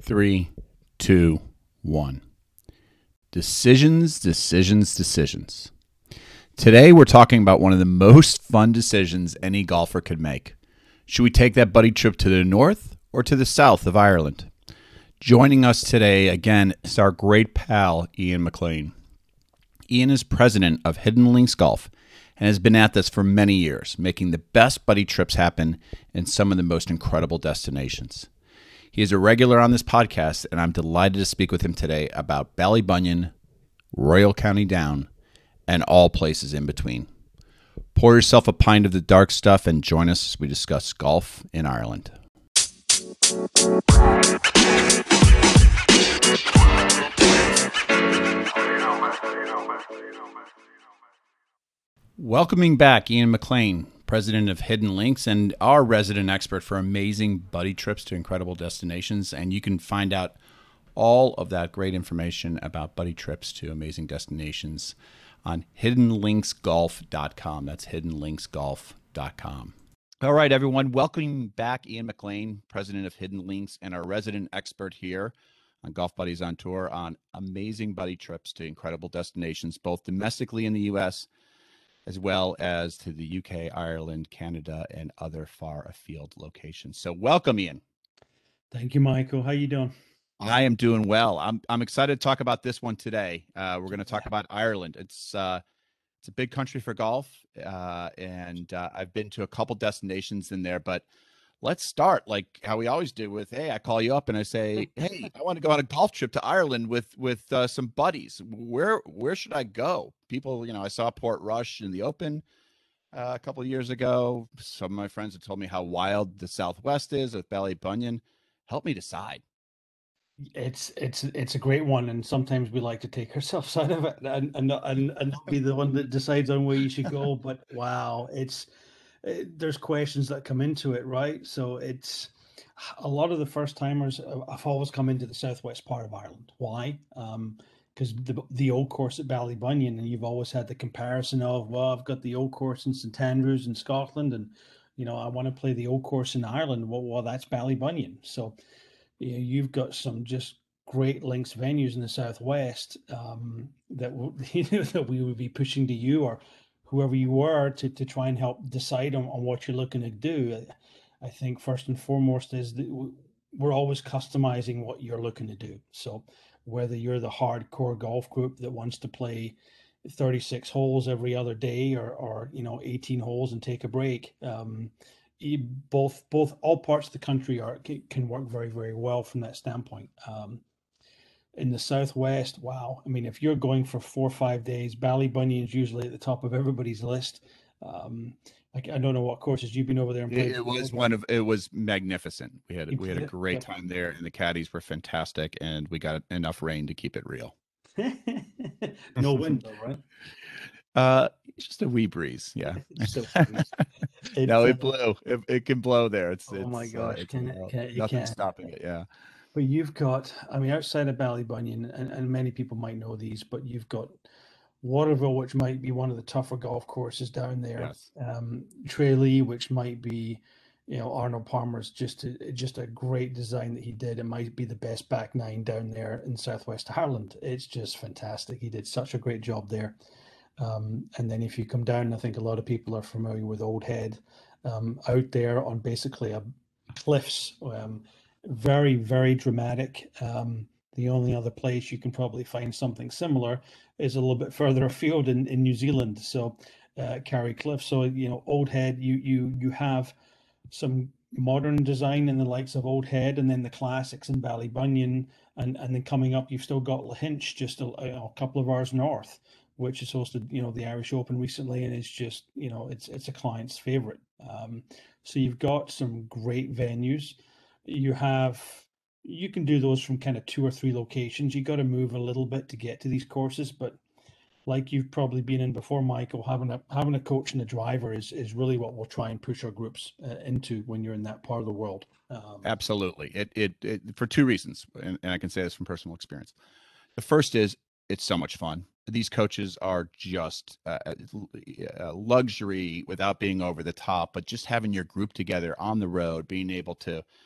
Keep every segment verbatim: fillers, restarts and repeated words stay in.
Three, two, one. Decisions, decisions, decisions. Today we're talking about one of the most fun decisions any golfer could make. Should we take that buddy trip to the north or to the south of Ireland? Joining us today again is our great pal, Ian McLean. Ian is president of Hidden Links Golf and has been at this for many years, making the best buddy trips happen in some of the most incredible destinations. He is a regular on this podcast, and I'm delighted to speak with him today about Ballybunion, Royal County Down, and all places in between. Pour yourself a pint of the dark stuff and join us as we discuss golf in Ireland. Welcoming back Ian McLean, president of Hidden Links and our resident expert for amazing buddy trips to incredible destinations. And you can find out all of that great information about buddy trips to amazing destinations on hidden links golf dot com. That's hidden links golf dot com. All right, everyone. Welcoming back Ian McLean, president of Hidden Links and our resident expert here on Golf Buddies on Tour on amazing buddy trips to incredible destinations, both domestically in the U S as well as to the U K, Ireland, Canada, and other far afield locations. So welcome, Ian. Thank you, Michael. How you doing? I am doing well. I'm I'm excited to talk about this one today. Uh, we're going to talk about Ireland. It's uh, it's a big country for golf, uh, and uh, I've been to a couple destinations in there. But let's start like how we always do with, hey, I call you up and I say, hey, I want to go on a golf trip to Ireland with with uh, some buddies. Where where should I go? People, you know, I saw Portrush in the Open uh, a couple of years ago. Some of my friends have told me how wild the Southwest is with Ballybunion. Help me decide. It's it's it's a great one, and sometimes we like to take ourselves out of it and and not, and, and not be the one that decides on where you should go. But wow, it's it, there's questions that come into it, right? So it's a lot of the first timers. I've always come into the southwest part of Ireland. Why? Um, because the the old course at Ballybunion, and you've always had the comparison of, well, I've got the old course in St Andrews in Scotland, and you know I want to play the old course in Ireland. Well, well, that's Ballybunion. So you know, you've got some just great links venues in the southwest um, that you know, that we would be pushing to you or whoever you were to to try and help decide on, on what you're looking to do. I think first and foremost is that we're always customizing what you're looking to do. So whether you're the hardcore golf group that wants to play thirty-six holes every other day or or you know eighteen holes and take a break, um, both both all parts of the country are can work very very well from that standpoint. Um, in the southwest, wow, I mean, if you're going for four or five days, Ballybunion is usually at the top of everybody's list. Um, like I don't know what courses you've been over there and played. It, it was one of it was magnificent. We had we had a great Yep. time there, and the caddies were fantastic, and we got enough rain to keep it real. No wind though, right? Uh, it's just a wee breeze, yeah. So it, no, uh, it blew. It, it can blow there. It's Oh it's, my uh, gosh, it's can it- wild. can it- you nothing can't. stopping it. Yeah. But you've got, I mean, outside of Ballybunion, and, and many people might know these, but you've got Waterville, which might be one of the tougher golf courses down there. Yes. Um, Tralee, which might be, you know, Arnold Palmer's just a, just a great design that he did. It might be the best back nine down there in Southwest Ireland. It's just fantastic. He did such a great job there. Um, and then if you come down, I think a lot of people are familiar with Old Head, um, out there on basically a cliffs. Um, very, very dramatic. Um, the only other place you can probably find something similar is a little bit further afield in, in New Zealand. So, uh, Carry Cliff. So, you know, Old Head, you you you have some modern design in the likes of Old Head, and then the classics in Ballybunion, and and then coming up, you've still got Lahinch, just a, a couple of hours north, which has hosted, you know, the Irish Open recently, and it's just, you know, it's it's a client's favorite. Um, so you've got some great venues. You have, you can do those from kind of two or three locations. You got to move a little bit to get to these courses, but like you've probably been in before, Michael, having a having a coach and a driver is is really what we'll try and push our groups uh, into when you're in that part of the world. Um, Absolutely. It, it it for two reasons, and, and I can say this from personal experience. The first is it's so much fun. These coaches are just uh, uh, luxury without being over the top, but just having your group together on the road, being able to,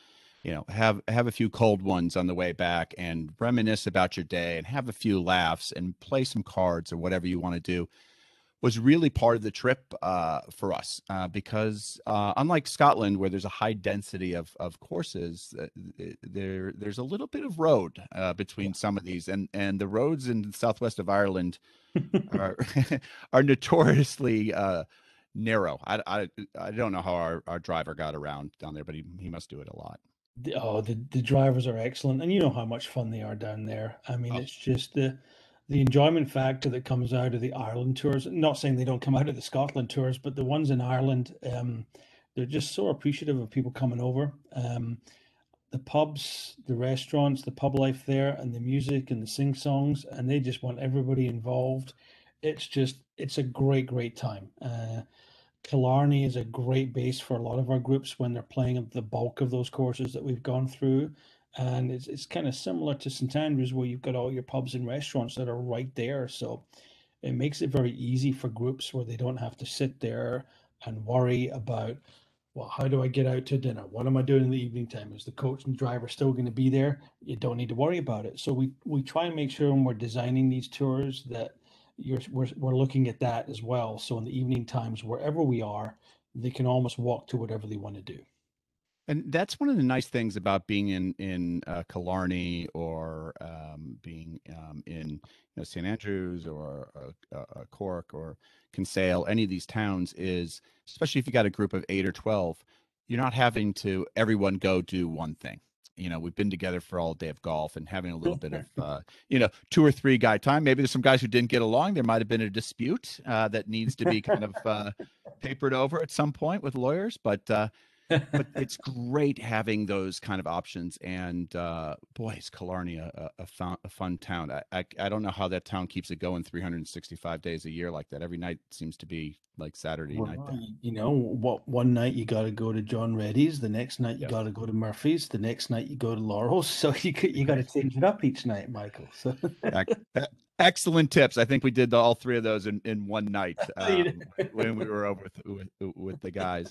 you know, have have a few cold ones on the way back and reminisce about your day and have a few laughs and play some cards or whatever you want to do was really part of the trip uh, for us uh, because uh, unlike Scotland, where there's a high density of of courses, uh, there there's a little bit of road uh, between some of these, and and the roads in the southwest of Ireland are are notoriously uh, narrow. I, I I don't know how our, our driver got around down there, but he he must do it a lot. The, oh, the the drivers are excellent, and you know how much fun they are down there. I mean, Oh, it's just the the enjoyment factor that comes out of the Ireland tours. Not saying they don't come out of the Scotland tours, but the ones in Ireland, um, they're just so appreciative of people coming over. Um, the pubs, the restaurants, the pub life there, and the music and the sing songs, and they just want everybody involved. It's just it's a great, great time. Uh, Killarney is a great base for a lot of our groups when they're playing the bulk of those courses that we've gone through. And it's, it's kind of similar to St Andrews, where you've got all your pubs and restaurants that are right there. So it makes it very easy for groups where they don't have to sit there and worry about, well, how do I get out to dinner? What am I doing in the evening time? Is the coach and driver still going to be there? You don't need to worry about it. So we, we try and make sure when we're designing these tours that you're we're, we're looking at that as well. So in the evening times, wherever we are, they can almost walk to whatever they want to do. and that's one of the nice things about being in in uh, Killarney or um, being um, in you know Saint Andrews or uh, uh, Cork or Kinsale, any of these towns is, especially if you got a group of eight or twelve, you're not having to everyone go do one thing. You know, we've been together for all day of golf and having a little bit of uh, you know two or three guy time. Maybe there's some guys who didn't get along. There might have been a dispute uh, that needs to be kind of uh, papered over at some point with lawyers, but. Uh, but it's great having those kind of options. And uh, boy, is Killarney a, a, a, fun, a fun town. I, I I don't know how that town keeps it going three hundred sixty-five days a year like that. Every night seems to be like Saturday night Well, there. you know, what one night you got to go to John Reddy's, the next night you Yep. got to go to Murphy's, the next night you go to Laurel's. So you could, you got to change it up each night, Michael. So Ec- e- Excellent tips. I think we did the, all three of those in, in one night um, when we were over with, with, with the guys.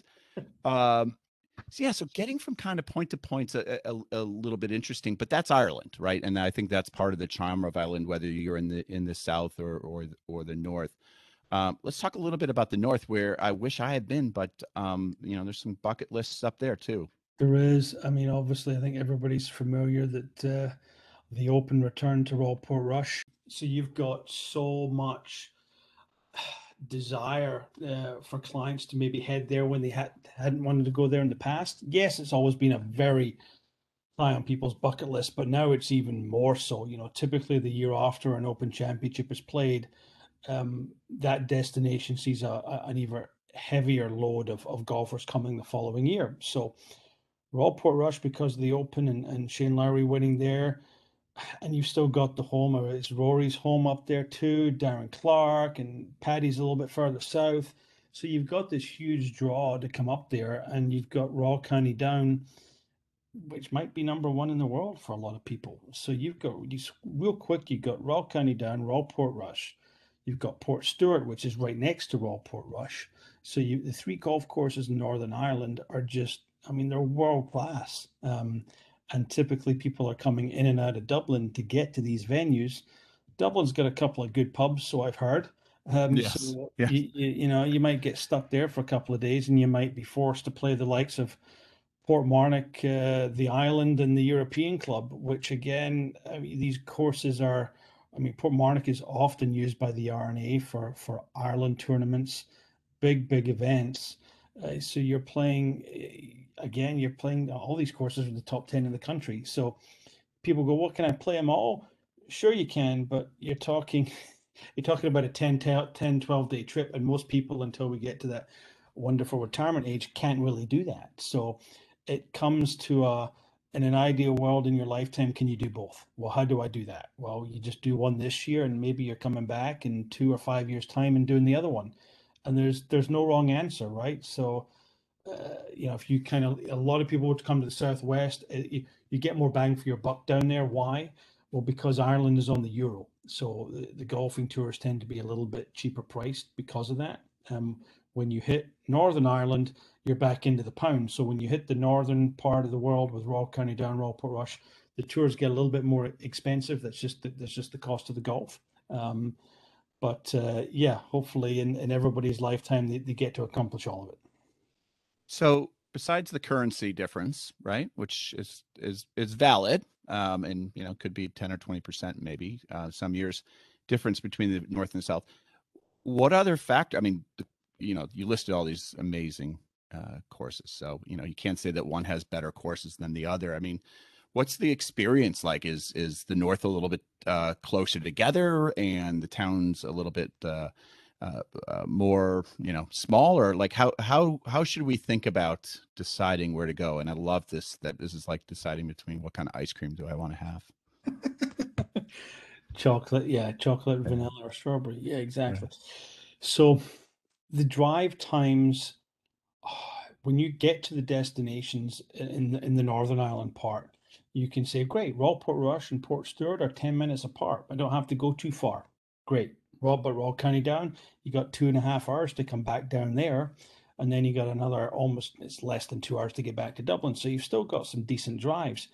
Um, so yeah, so getting from kind of point to point's a, a, a little bit interesting, but that's Ireland, right? And I think that's part of the charm of Ireland, whether you're in the in the south or or or the north. Um, let's talk a little bit about the north, where I wish I had been, but um, you know, there's some bucket lists up there too. there is, I mean, obviously, I think everybody's familiar that uh, the Open return to Royal Portrush. So you've got so much desire uh, for clients to maybe head there when they had hadn't wanted to go there in the past. Yes, it's always been a very high on people's bucket list, but now it's even more so. You know, typically the year after an Open Championship is played, um, that destination sees a, a, an even heavier load of, of golfers coming the following year. So Royal Portrush, because of the Open and, and Shane Lowry winning there, and you've still got the home, or it's Rory's home up there too, Darren Clark, and Paddy's a little bit further south. So you've got this huge draw to come up there, and you've got Royal County Down, which might be number one in the world for a lot of people. So you've got these real quick, you've got Royal County Down, Royal Portrush. You've got Portstewart, which is right next to Royal Portrush. So you the three golf courses in Northern Ireland are just, I mean, they're world class. Um, and typically people are coming in and out of Dublin to get to these venues. Dublin's got a couple of good pubs, so I've heard. Um, Yes. so Yeah. you, you, you know, you might get stuck there for a couple of days, and you might be forced to play the likes of Portmarnock, uh, the Island, and the European Club, which again, I mean, these courses are. I mean, Portmarnock is often used by the R N A for for Ireland tournaments, big big events. Uh, so you're playing uh, again. You're playing all these courses in the top ten in the country. So people go, "What can I play them all?" Sure, you can, but you're talking you're talking about a ten, ten, twelve day trip, and most people, until we get to that wonderful retirement age, can't really do that. So it comes to a in an ideal world in your lifetime, can you do both? Well, how do I do that? Well, you just do one this year, and maybe you're coming back in two or five years' time and doing the other one. And there's there's no wrong answer, right? So uh, you know, if you kind of a lot of people would come to the southwest, uh, you, you get more bang for your buck down there. Why? Well, because Ireland is on the euro, so the, the golfing tours tend to be a little bit cheaper priced because of that. Um, When you hit Northern Ireland, you're back into the pound. So when you hit the northern part of the world with Royal County Down, Royal Portrush, the tours get a little bit more expensive. That's just the, that's just the cost of the golf. Um, but uh, yeah, hopefully in, in everybody's lifetime, they, they get to accomplish all of it. So besides the currency difference, right, which is is is valid, um, and you know could be ten or twenty percent maybe uh, some years difference between the north and the south. What other factor? I mean, the, you know, you listed all these amazing uh, courses, so you know you can't say that one has better courses than the other. I mean, what's the experience like? Is is the north a little bit uh, closer together, and the towns a little bit uh, uh, uh, more, you know, small, or like how how how should we think about deciding where to go? And I love this that this is like deciding between what kind of ice cream do I want to have. Chocolate, yeah, chocolate, Yeah, vanilla, or strawberry. Yeah, right. exactly. So the drive times, when you get to the destinations in the, in the Northern Ireland part, you can say, great, Royal Portrush and Port Stewart are ten minutes apart. I don't have to go too far. Great. Royal, but Royal County Down, you got two and a half hours to come back down there. And then you got another almost, it's less than two hours to get back to Dublin. So you've still got some decent drives.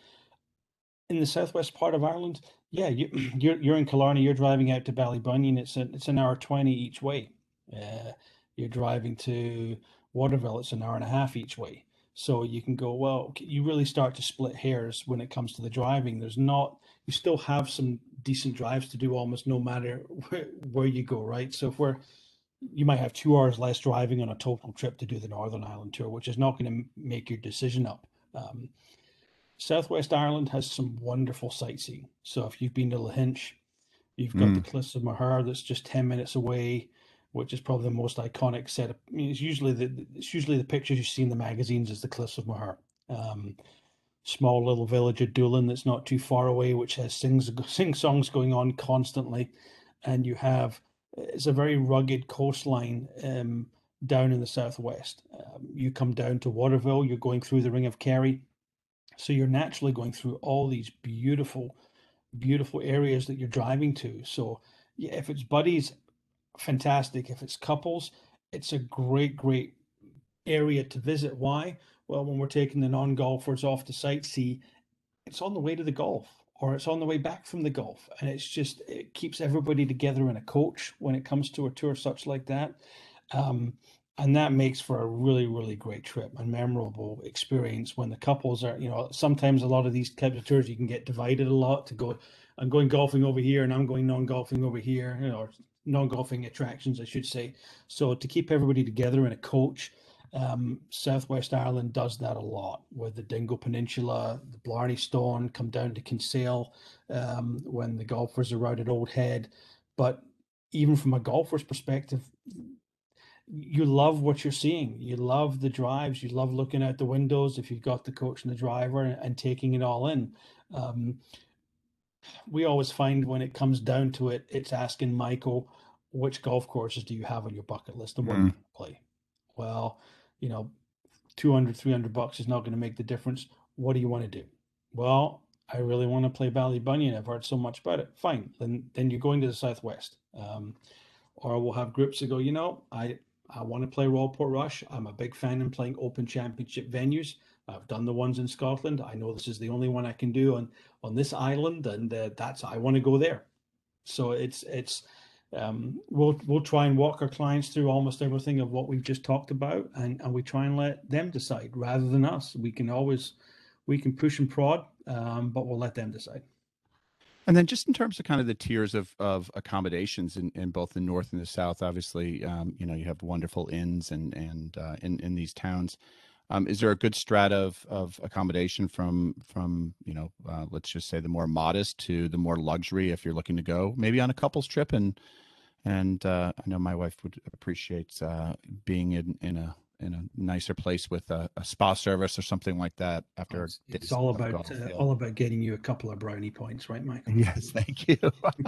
In the southwest part of Ireland, yeah, you, you're you're in Killarney, you're driving out to Ballybunion. It's a, it's an hour twenty each way. Uh, you're driving to Waterville, it's an hour and a half each way. So you can go, well, you really start to split hairs when it comes to the driving. There's not, you still have some decent drives to do almost no matter where, where you go, right? So if we're, you might have two hours less driving on a total trip to do the Northern Ireland tour, which is not going to make your decision up. Um, Southwest Ireland has some wonderful sightseeing. So if you've been to Lahinch, you've got the Mm, Cliffs of Moher that's just ten minutes away, which is probably the most iconic set of, I mean, it's usually the it's usually the pictures you see in the magazines is the Cliffs of Moher. Um, small little village of Doolin that's not too far away, which has sings sing songs going on constantly, and you have, it's a very rugged coastline um, down in the southwest. Um, you come down to Waterville, you're going through the Ring of Kerry, so you're naturally going through all these beautiful, beautiful areas that you're driving to. So yeah, if it's buddies, fantastic. If it's couples, it's a great, great area to visit. Why? Well, when we're taking the non-golfers off to sightsee, it's on the way to the golf or it's on the way back from the golf. And it's just, it keeps everybody together in a coach when it comes to a tour such like that. Um, and that makes for a really, really great trip and memorable experience when the couples are, you know, sometimes a lot of these types of tours, you can get divided a lot to go, I'm going golfing over here and I'm going non-golfing over here, you know, or non-golfing attractions, I should say. So to keep everybody together in a coach, um, Southwest Ireland does that a lot with the Dingle Peninsula, the Blarney Stone, come down to Kinsale um, when the golfers are out at Old Head. But even from a golfer's perspective, you love what you're seeing. You love the drives. You love looking out the windows if you've got the coach and the driver and, and taking it all in. Um, we always find when it comes down to it, it's asking Michael, which golf courses do you have on your bucket list and what do you mm. want to play? Well, you know, two hundred, three hundred bucks is not going to make the difference. What do you want to do? Well, I really want to play Ballybunion. I've heard so much about it. Fine. Then then you're going to the Southwest. Um, or we'll have groups that go, you know, I I want to play Royal Portrush. I'm a big fan in playing open championship venues. I've done the ones in Scotland. I know this is the only one I can do on on this island, and uh, that's I want to go there. So it's it's um, we'll we'll try and walk our clients through almost everything of what we've just talked about, and and we try and let them decide rather than us. We can always we can push and prod, um, but we'll let them decide. And then just in terms of kind of the tiers of, of accommodations in, in both the north and the south, obviously, um, you know, you have wonderful inns and, and uh, in, in these towns. Um, is there a good strata of, of accommodation from, from, you know, uh, let's just say the more modest to the more luxury if you're looking to go maybe on a couple's trip? And, and uh, I know my wife would appreciate uh, being in, in a, in a nicer place with a, a spa service or something like that after It's, it's days all of about golf. uh, Yeah. all about getting you a couple of brownie points, right, Michael? Yes, thank you.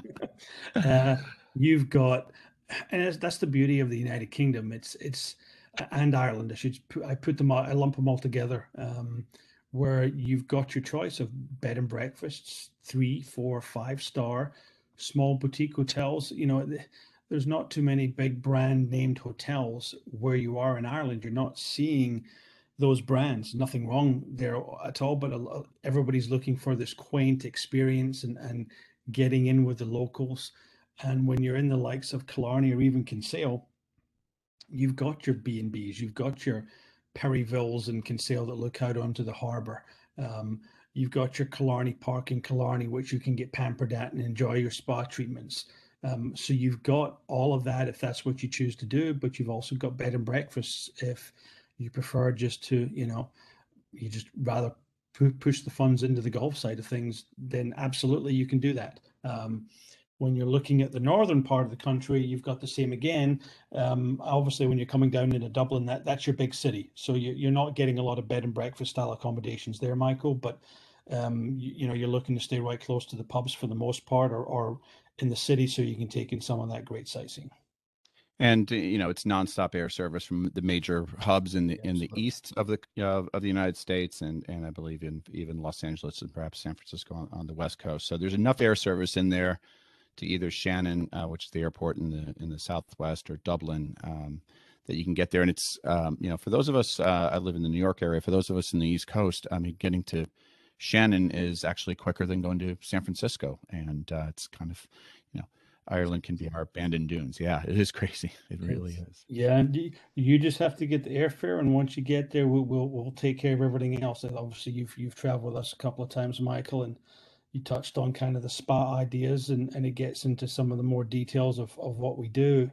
uh, you've got, and that's, that's the beauty of the United Kingdom. It's it's and Ireland. I should put, I put them all, I lump them all together. Um, where you've got your choice of bed and breakfasts, three, four, five star, small boutique hotels. You know, there's not too many big brand named hotels where you are in Ireland. You're not seeing those brands. Nothing wrong there at all, but a, lo- everybody's looking for this quaint experience and, and getting in with the locals. And when you're in the likes of Killarney or even Kinsale, you've got your B and Bs, you've got your Perryvilles and Kinsale that look out onto the harbour. Um, you've got your Killarney Park in Killarney, which you can get pampered at and enjoy your spa treatments. Um, so you've got all of that if that's what you choose to do, but you've also got bed and breakfasts if you prefer just to, you know, you just rather pu- push the funds into the golf side of things, then absolutely you can do that. Um, when you're looking at the northern part of the country, you've got the same again. Um, obviously, when you're coming down into Dublin, that, that's your big city. So you, you're not getting a lot of bed and breakfast style accommodations there, Michael. But um, you, you know, you're looking to stay right close to the pubs for the most part, or, or in the city, so you can take in some of that great sightseeing. And uh, you know, it's nonstop air service from the major hubs in the in the Absolutely. east of the uh, of the United States, and and I believe in even Los Angeles and perhaps San Francisco on, on the west coast. So there's enough air service in there to either Shannon, uh, which is the airport in the in the southwest, or Dublin, um, that you can get there. And it's um, you know, for those of us, uh, I live in the New York area. For those of us in the East Coast, I mean, getting to Shannon is actually quicker than going to San Francisco, and uh, it's kind of, you know, Ireland can be our abandoned dunes. Yeah, it is crazy. It really It's, is. yeah, and you, you just have to get the airfare, and once you get there, we'll, we'll we'll take care of everything else. And obviously, you've you've traveled with us a couple of times, Michael, and you touched on kind of the spa ideas, and and it gets into some of the more details of of what we do.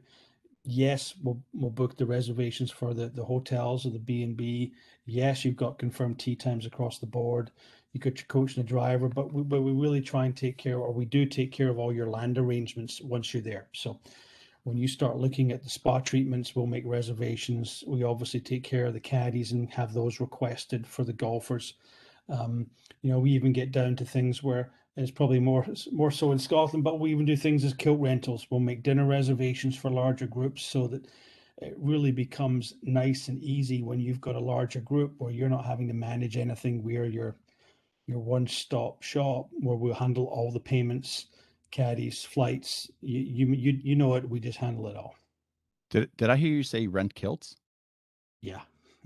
Yes, we'll we'll book the reservations for the the hotels or the B and B. Yes, you've got confirmed tea times across the board. You got your coach and a driver, but we but we really try and take care, or we do take care of all your land arrangements once you're there. So when you start looking at the spa treatments, we'll make reservations. We obviously take care of the caddies and have those requested for the golfers. Um, you know, we even get down to things where it's probably more more so in Scotland, but we even do things as kilt rentals. We'll make dinner reservations for larger groups so that it really becomes nice and easy when you've got a larger group where you're not having to manage anything. We're your your one-stop shop where we'll handle all the payments, caddies, flights. You you you, you know it. We just handle it all. Did did I hear you say rent kilts? Yeah.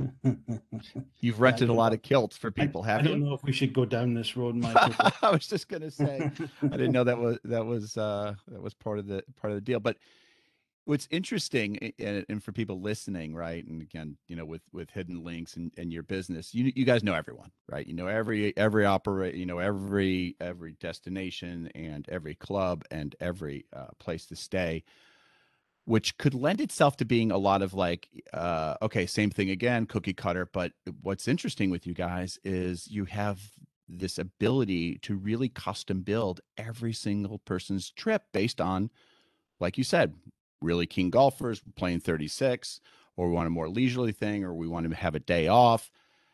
You've Yeah, I rented a don't lot know. of kilts for I, people, I have don't you? know if we should go down this road, Michael, but I was just gonna say, I didn't know that was that was uh, that was part of the part of the deal. But what's interesting, and, and for people listening, right? And again, you know, with with hidden links and, and your business, you you guys know everyone, right? You know every every operate, you know every every destination and every club and every uh, place to stay, which could lend itself to being a lot of like, uh, okay, same thing again, cookie cutter. But what's interesting with you guys is you have this ability to really custom build every single person's trip based on, like you said, really keen golfers playing thirty-six, or we want a more leisurely thing, or we want to have a day off.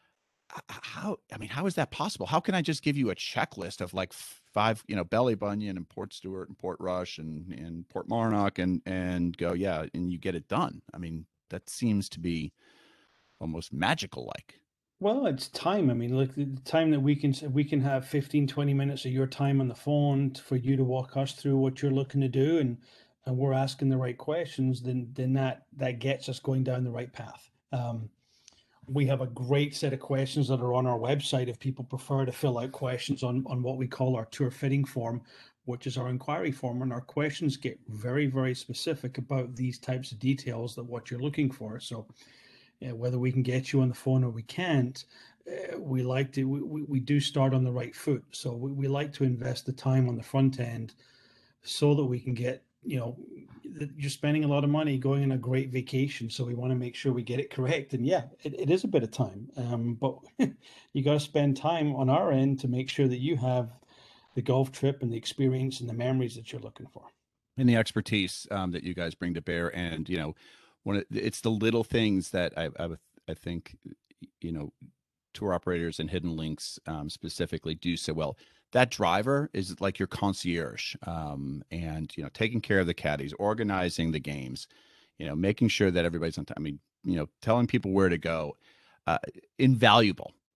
How, I mean, how is that possible? How can I just give you a checklist of like five, you know, Belly Bunyan and Port Stewart and Port Rush and, and Port Marnock, and, and go, yeah, and you get it done? I mean, that seems to be almost magical like. well, it's time. I mean, look, the the time that we can we can have fifteen, twenty minutes of your time on the phone t- for you to walk us through what you're looking to do, and and we're asking the right questions, then then that that gets us going down the right path. Um, we have a great set of questions that are on our website if people prefer to fill out questions on on what we call our tour fitting form, which is our inquiry form, and our questions get very, very specific about these types of details that what you're looking for. So uh, whether we can get you on the phone or we can't, uh, we like to we, we do start on the right foot. So we, we like to invest the time on the front end so that we can get, you know, you're spending a lot of money going on a great vacation, so we want to make sure we get it correct. And yeah, it, it is a bit of time, um, but you got to spend time on our end to make sure that you have the golf trip and the experience and the memories that you're looking for. And the expertise um, that you guys bring to bear. And, you know, when it, it's the little things that I, I, I think, you know, tour operators and hidden links um, specifically do so well. That driver is like your concierge, um, and you know, taking care of the caddies, organizing the games, you know, making sure that everybody's on time. I mean, you know, telling people where to go, uh, invaluable.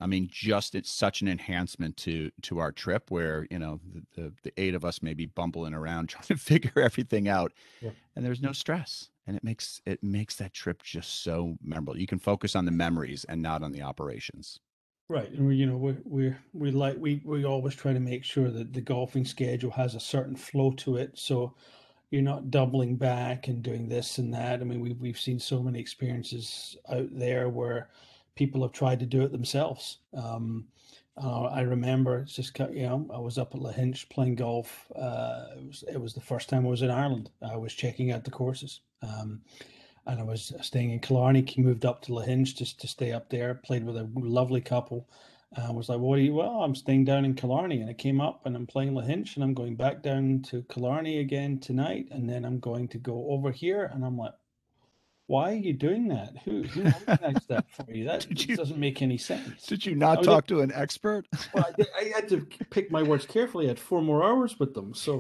I mean, just it's such an enhancement to to our trip where, you know, the, the, the eight of us may be bumbling around trying to figure everything out, Yeah. and there's no stress. And it makes it makes that trip just so memorable. You can focus on the memories and not on the operations. Right, and we, you know, we we we like we we always try to make sure that the golfing schedule has a certain flow to it, so you're not doubling back and doing this and that. I mean, we've we've seen so many experiences out there where people have tried to do it themselves. Um, uh, I remember it's just you know I was up at Lahinch playing golf. Uh, it was it was the first time I was in Ireland. I was checking out the courses. Um, and I was staying in Killarney. He moved up to Lahinch just to stay up there. Played with a lovely couple. I uh, was like, "What are you?" Well, I'm staying down in Killarney, and I came up and I'm playing Lahinch, and I'm going back down to Killarney again tonight, and then I'm going to go over here, and I'm like, "Why are you doing that? Who who organized that for you? That you, doesn't make any sense." Did you not talk to an expert? Well, I, did, I had to pick my words carefully. I had four more hours with them, so,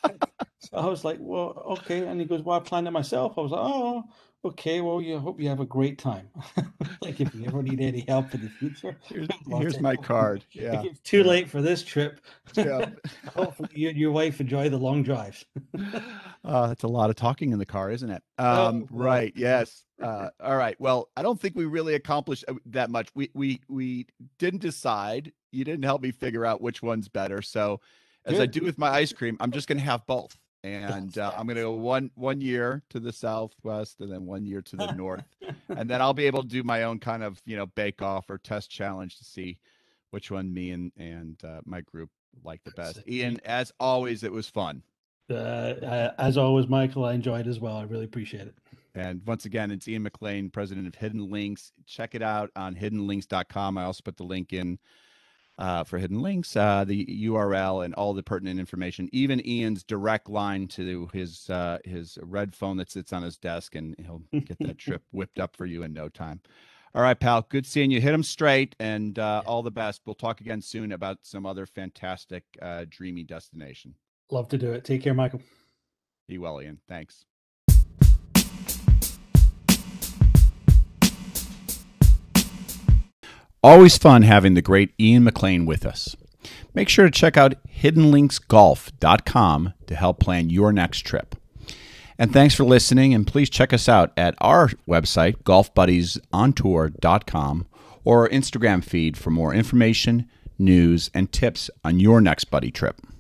so I was like, "Well, okay." And he goes, "Well, I planned it myself." I was like, "Oh, okay. Well, you hope you have a great time. Like if you ever need any help in the future, here's, here's my card." Yeah, it's too yeah. late for this trip. Yeah. Hopefully, you and your wife enjoy the long drives. Uh, that's a lot of talking in the car, isn't it? Um, Oh, well. Right. Yes. Uh, all right. Well, I don't think we really accomplished that much. We we we didn't decide. You didn't help me figure out which one's better. So, as Good. I do with my ice cream, I'm just going to have both, and uh, I'm going to go one one year to the southwest, and then one year to the north, and then I'll be able to do my own kind of you know bake off or test challenge to see which one me and and uh, my group like the best. Ian, as always, it was fun. Uh, as always, Michael, I enjoyed it as well. I really appreciate it. And once again, it's Ian McLean, president of Hidden Links. Check it out on hidden links dot com. I also put the link in uh, for Hidden Links, uh, the U R L, and all the pertinent information, even Ian's direct line to his uh, his red phone that sits on his desk, and he'll get that trip whipped up for you in no time. All right, pal. Good seeing you. Hit them straight, and uh, all the best. We'll talk again soon about some other fantastic, uh, dreamy destination. Love to do it. Take care, Michael. Be well, Ian. Thanks. Always fun having the great Ian McLean with us. Make sure to check out hidden links golf dot com to help plan your next trip. And thanks for listening, and please check us out at our website, golf buddies on tour dot com, or our Instagram feed for more information, news, and tips on your next buddy trip.